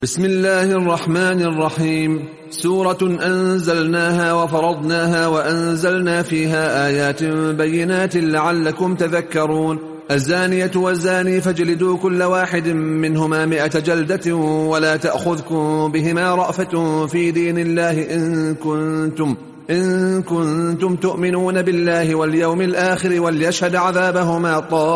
بسم الله الرحمن الرحيم. سورة أنزلناها وفرضناها وأنزلنا فيها آيات بينات لعلكم تذكرون. الزانية والزاني فاجلدوا كل واحد منهما 100 جلدة ولا تأخذكم بهما رأفة في دين الله إن كنتم تؤمنون بالله واليوم الآخر وليشهد عذابهما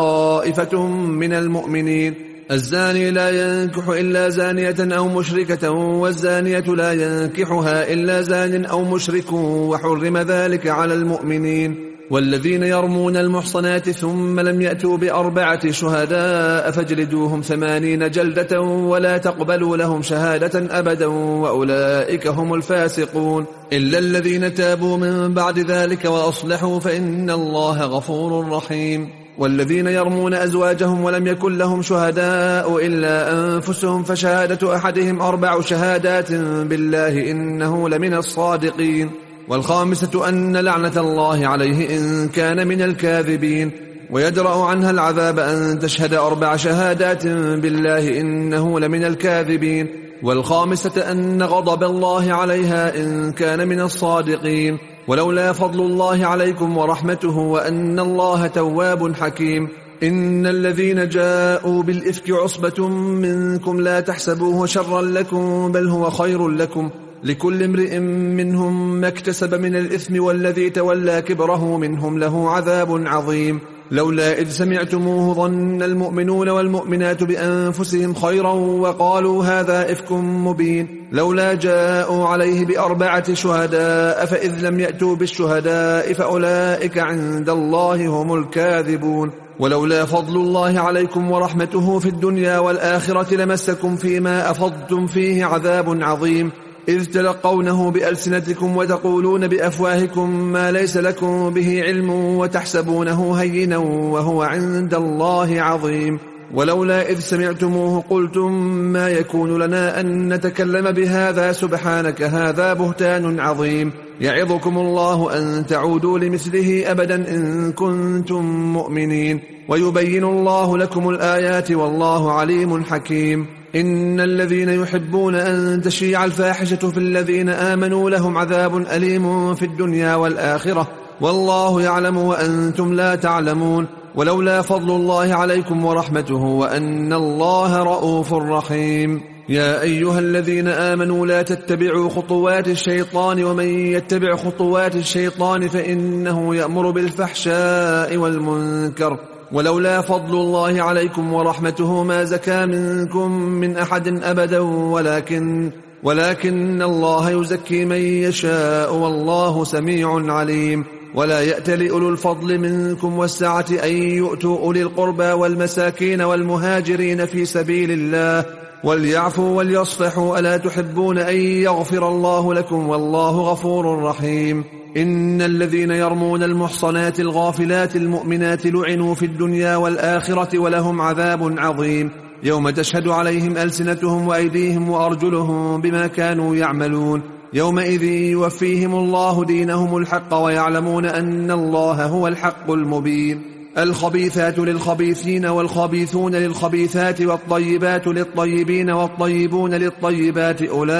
طائفة من المؤمنين. الزاني لا ينكح إلا زانية أو مشركة والزانية لا ينكحها إلا زان أو مشرك وحرم ذلك على المؤمنين. والذين يرمون المحصنات ثم لم يأتوا ب4 شهداء فاجلدوهم 80 جلدة ولا تقبلوا لهم شهادة أبدا وأولئك هم الفاسقون إلا الذين تابوا من بعد ذلك وأصلحوا فإن الله غفور رحيم. والذين يرمون أزواجهم ولم يكن لهم شهداء إلا أنفسهم فشهادة أحدهم 4 شهادات بالله إنه لمن الصادقين. والخامسة أن لعنة الله عليه إن كان من الكاذبين. ويدرأ عنها العذاب أن تشهد 4 شهادات بالله إنه لمن الكاذبين. والخامسة أن غضب الله عليها إن كان من الصادقين. ولولا فضل الله عليكم ورحمته وأن الله تواب حكيم. إن الذين جاءوا بالإفك عصبة منكم لا تحسبوه شرا لكم بل هو خير لكم لكل امرئ منهم ما اكتسب من الإثم والذي تولى كبره منهم له عذاب عظيم. لولا إذ سمعتموه ظن المؤمنون والمؤمنات بأنفسهم خيرا وقالوا هذا إفك مبين. لولا جاءوا عليه ب4 شهداء فإذ لم يأتوا بالشهداء فأولئك عند الله هم الكاذبون. ولولا فضل الله عليكم ورحمته في الدنيا والآخرة لمسكم فيما أفضتم فيه عذاب عظيم إذ تلقونه بألسنتكم وتقولون بأفواهكم ما ليس لكم به علم وتحسبونه هينا وهو عند الله عظيم. ولولا إذ سمعتموه قلتم ما يكون لنا أن نتكلم بهذا سبحانك هذا بهتان عظيم. يعظكم الله أن تعودوا لمثله أبدا إن كنتم مؤمنين. ويبين الله لكم الآيات والله عليم حكيم. إن الذين يحبون أن تشيع الفاحشة في الذين آمنوا لهم عذاب أليم في الدنيا والآخرة والله يعلم وأنتم لا تعلمون. ولولا فضل الله عليكم ورحمته وأن الله رؤوف رحيم. يا أيها الذين آمنوا لا تتبعوا خطوات الشيطان ومن يتبع خطوات الشيطان فإنه يأمر بالفحشاء والمنكر. ولولا فضل الله عليكم ورحمته ما زكى منكم من أحد أبدا ولكن الله يزكي من يشاء والله سميع عليم. ولا يأتل أولو الفضل منكم والسعة أن يؤتوا أولي القربى والمساكين والمهاجرين في سبيل الله وليعفوا وليصفحوا ألا تحبون أن يغفر الله لكم والله غفور رحيم. إن الذين يرمون المحصنات الغافلات المؤمنات لعنوا في الدنيا والآخرة ولهم عذاب عظيم يوم تشهد عليهم ألسنتهم وأيديهم وأرجلهم بما كانوا يعملون. يومئذ يوفيهم الله دينهم الحق ويعلمون أن الله هو الحق المبين. الخبيثات للخبيثين والخبيثون للخبيثات والطيبات للطيبين والطيبون للطيبات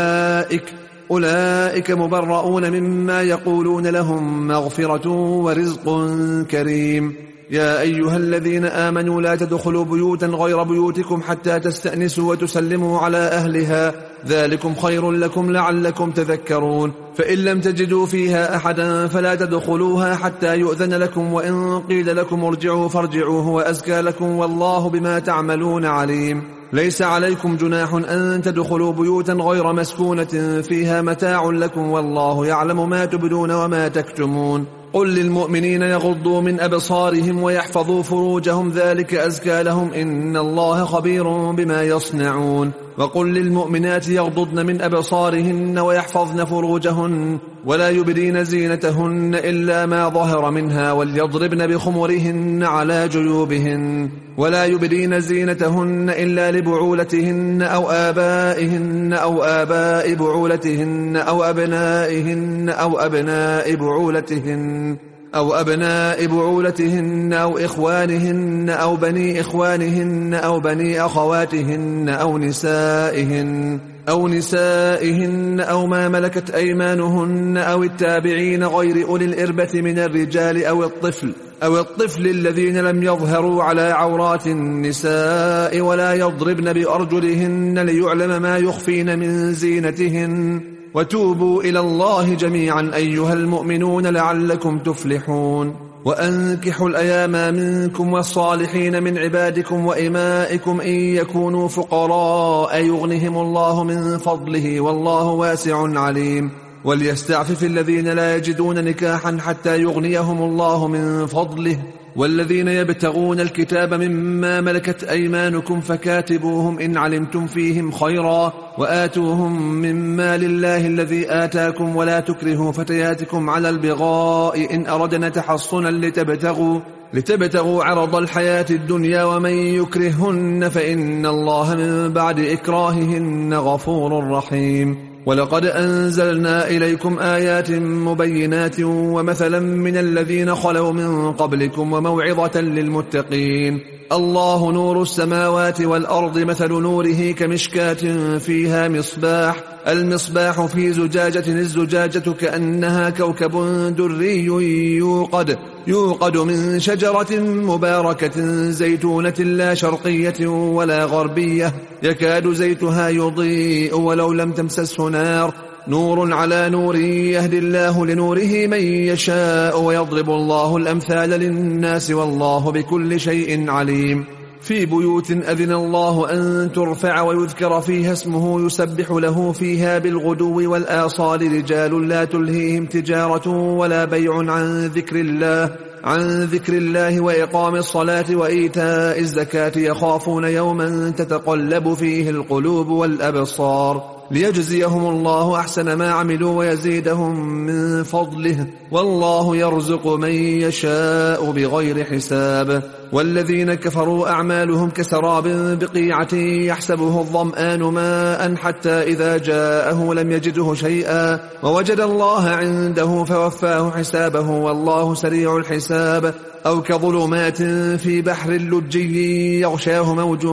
أولئك مبرؤون مما يقولون لهم مغفرة ورزق كريم. يا أيها الذين آمنوا لا تدخلوا بيوتا غير بيوتكم حتى تستأنسوا وتسلموا على أهلها ذلكم خير لكم لعلكم تذكرون. فإن لم تجدوا فيها أحدا فلا تدخلوها حتى يؤذن لكم وإن قيل لكم ارجعوا فارجعوا هو أزكى لكم والله بما تعملون عليم. ليس عليكم جناح أن تدخلوا بيوتا غير مسكونة فيها متاع لكم والله يعلم ما تبدون وما تكتمون. قل للمؤمنين يغضوا من أبصارهم ويحفظوا فروجهم ذلك أزكى لهم إن الله خبير بما يصنعون. وقل للمؤمنات يغضضن من أبصارهن ويحفظن فروجهن ولا يبدين زينتهن إلا ما ظهر منها وليضربن بخمرهن على جيوبهن ولا يبدين زينتهن إلا لبعولتهن أو آبائهن أو آباء بعولتهن أو أبنائهن أو أبناء بعولتهن أو أبناء بعولتهن أو إخوانهن أو بني إخوانهن أو بني أخواتهن أو نسائهن أو ما ملكت أيمانهن أو التابعين غير أولي الإربة من الرجال أو الطفل الذين لم يظهروا على عورات النساء ولا يضربن بأرجلهن ليعلم ما يخفين من زينتهن وتوبوا إلى الله جميعا أيها المؤمنون لعلكم تفلحون وأنكحوا الأيام منكم والصالحين من عبادكم وإمائكم إن يكونوا فقراء يغنهم الله من فضله والله واسع عليم وليستعفف الذين لا يجدون نكاحا حتى يغنيهم الله من فضله والذين يبتغون الكتاب مما ملكت أيمانكم فكاتبوهم إن علمتم فيهم خيرا وآتوهم مما لله الذي آتاكم ولا تكرهوا فتياتكم على البغاء إن أردنا تحصنا لتبتغوا عرض الحياة الدنيا ومن يكرهن فإن الله من بعد إكراههن غفور رحيم ولقد أنزلنا إليكم آيات مبينات ومثلا من الذين خلوا من قبلكم وموعظة للمتقين الله نور السماوات والأرض مثل نوره كمشكاة فيها المصباح في زجاجة الزجاجة كأنها كوكب دري يوقد من شجرة مباركة زيتونة لا شرقية ولا غربية يكاد زيتها يضيء ولو لم تمسسه نار نور على نور يهدي الله لنوره من يشاء ويضرب الله الأمثال للناس والله بكل شيء عليم في بيوت أذن الله أن ترفع ويذكر فيها اسمه يسبح له فيها بالغدو والآصال رجال لا تلهيهم تجارة ولا بيع عن ذكر الله وإقام الصلاة وإيتاء الزكاة يخافون يوما تتقلب فيه القلوب والأبصار ليجزيهم الله أحسن ما عملوا ويزيدهم من فضله والله يرزق من يشاء بغير حساب والذين كفروا أعمالهم كسراب بقيعة يحسبه الظمآن ماء حتى إذا جاءه لم يجده شيئا ووجد الله عنده فوفاه حسابه والله سريع الحساب أو كظلمات في بحر لجي يغشاه موج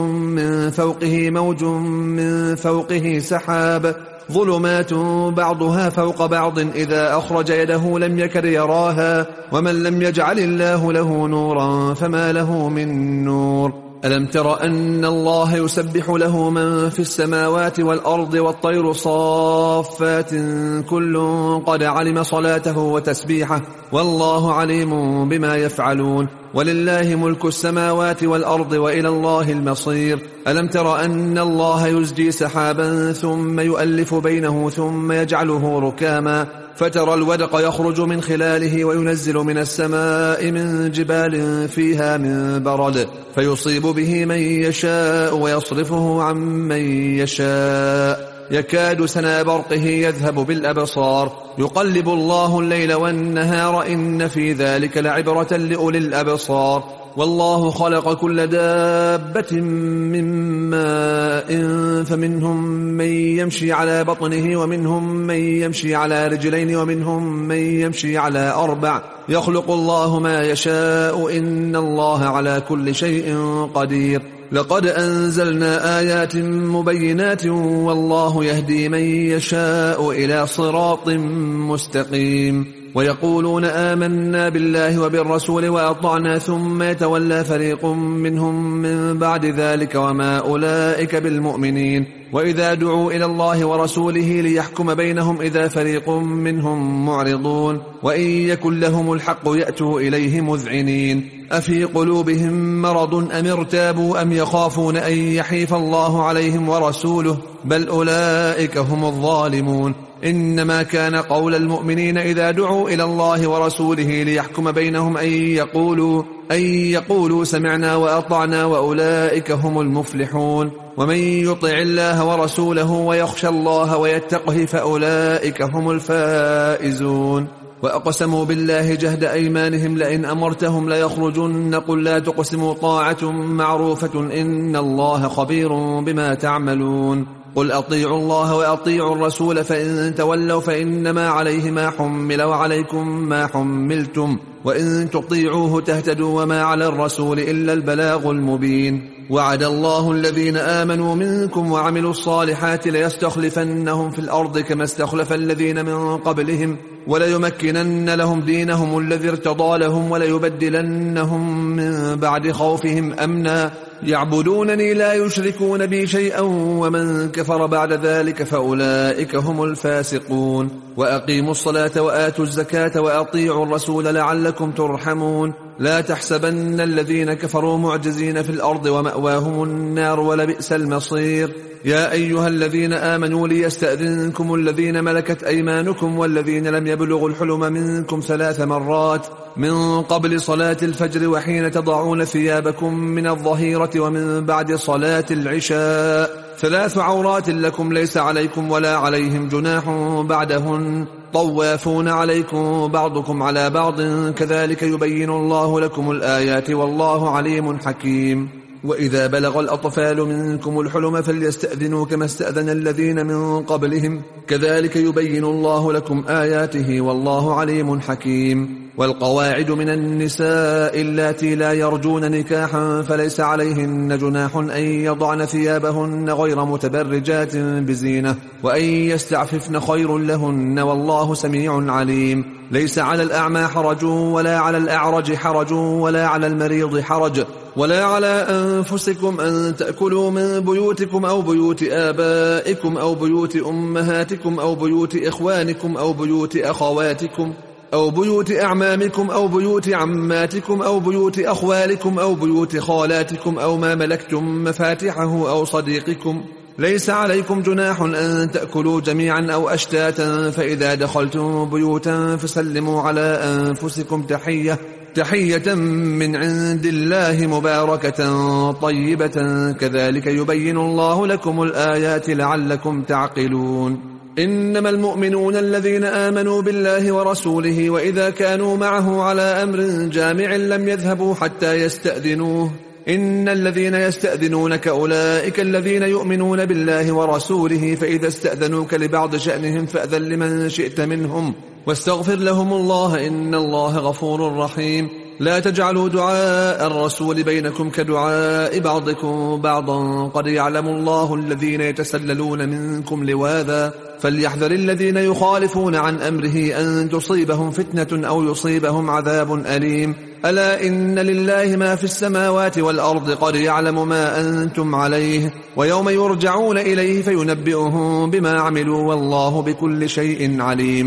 من فوقه سحاب ظلمات بعضها فوق بعض إذا أخرج يده لم يكد يراها ومن لم يجعل الله له نورا فما له من نور ألم تر أن الله يسبح له من في السماوات والأرض والطير صافات كل قد علم صلاته وتسبيحه والله عليم بما يفعلون ولله ملك السماوات والأرض وإلى الله المصير ألم تر أن الله يزجي سحابا ثم يؤلف بينه ثم يجعله ركاما فترى الودق يخرج من خلاله وينزل من السماء من جبال فيها من برد فيصيب به من يشاء ويصرفه عن من يشاء يكاد سنا برقه يذهب بالأبصار يقلب الله الليل والنهار إن في ذلك لعبرة لأولي الأبصار والله خلق كل دابة من ماء فمنهم من يمشي على بطنه ومنهم من يمشي على رجلين ومنهم من يمشي على 4 يخلق الله ما يشاء إن الله على كل شيء قدير لقد أنزلنا آيات مبينات والله يهدي من يشاء إلى صراط مستقيم ويقولون آمنا بالله وبالرسول وأطعنا ثم يتولى فريق منهم من بعد ذلك وما أولئك بالمؤمنين وإذا دعوا إلى الله ورسوله ليحكم بينهم إذا فريق منهم معرضون وإن يكن لهم الحق يأتوا إليه مذعنين أفي قلوبهم مرض أم ارتابوا أم يخافون أن يحيف الله عليهم ورسوله بل أولئك هم الظالمون إنما كان قول المؤمنين إذا دعوا إلى الله ورسوله ليحكم بينهم أن يقولوا سمعنا وأطعنا وأولئك هم المفلحون ومن يطع الله ورسوله ويخشى الله ويتقه فأولئك هم الفائزون وأقسموا بالله جهد أيمانهم لئن أمرتهم ليخرجن قل لا تقسموا طاعة معروفة إن الله خبير بما تعملون قل أطيعوا الله وأطيعوا الرسول فإن تولوا فإنما عليه ما حمل وعليكم ما حملتم وإن تطيعوه تهتدوا وما على الرسول إلا البلاغ المبين. وعد الله الذين آمنوا منكم وعملوا الصالحات ليستخلفنهم في الأرض كما استخلف الذين من قبلهم وليمكنن لهم دينهم الذي ارتضى لهم وليبدلنهم من بعد خوفهم أمنا يعبدونني لا يشركون بي شيئا ومن كفر بعد ذلك فأولئك هم الفاسقون. وأقيموا الصلاة وآتوا الزكاة وأطيعوا الرسول لعلكم ترحمون. لا تحسبن الذين كفروا معجزين في الأرض ومأواهم النار ولبئس المصير. يا أيها الذين آمنوا ليستأذنكم الذين ملكت أيمانكم والذين لم يبلغوا الحلم منكم 3 مرات من قبل صلاة الفجر وحين تضعون ثيابكم من الظهيرة ومن بعد صلاة العشاء 3 عورات لكم ليس عليكم ولا عليهم جناح بعدهن طوافون عليكم بعضكم على بعض كذلك يبين الله لكم الآيات والله عليم حكيم. وإذا بلغ الأطفال منكم الحلم فليستأذنوا كما استأذن الذين من قبلهم كذلك يبين الله لكم آياته والله عليم حكيم. والقواعد من النساء اللاتي لا يرجون نكاحا فليس عليهن جناح أن يضعن ثيابهن غير متبرجات بزينة وأن يستعففن خير لهن والله سميع عليم. ليس على الأعمى حرج ولا على الأعرج حرج ولا على المريض حرج ولا على أنفسكم أن تأكلوا من بيوتكم أو بيوت آبائكم أو بيوت أمهاتكم أو بيوت إخوانكم أو بيوت أخواتكم أو بيوت أعمامكم أو بيوت عماتكم أو بيوت أخوالكم أو بيوت خالاتكم أو ما ملكتم مفاتحه أو صديقكم. ليس عليكم جناح أن تأكلوا جميعا أو أشتاتا فإذا دخلتم بيوتا فسلموا على أنفسكم تحية من عند الله مباركة طيبة كذلك يبين الله لكم الآيات لعلكم تعقلون. إنما المؤمنون الذين آمنوا بالله ورسوله وإذا كانوا معه على أمر جامع لم يذهبوا حتى يستأذنوه. إن الذين يستأذنونك أولئك الذين يؤمنون بالله ورسوله فإذا استأذنوك لبعض شأنهم فأذن لمن شئت منهم واستغفر لهم الله إن الله غفور رحيم. لا تجعلوا دعاء الرسول بينكم كدعاء بعضكم بعضا قد يعلم الله الذين يتسللون منكم لواذا فليحذر الذين يخالفون عن أمره أن تصيبهم فتنة أو يصيبهم عذاب أليم. ألا إن لله ما في السماوات والأرض قد يعلم ما أنتم عليه ويوم يرجعون إليه فينبئهم بما عملوا والله بكل شيء عليم.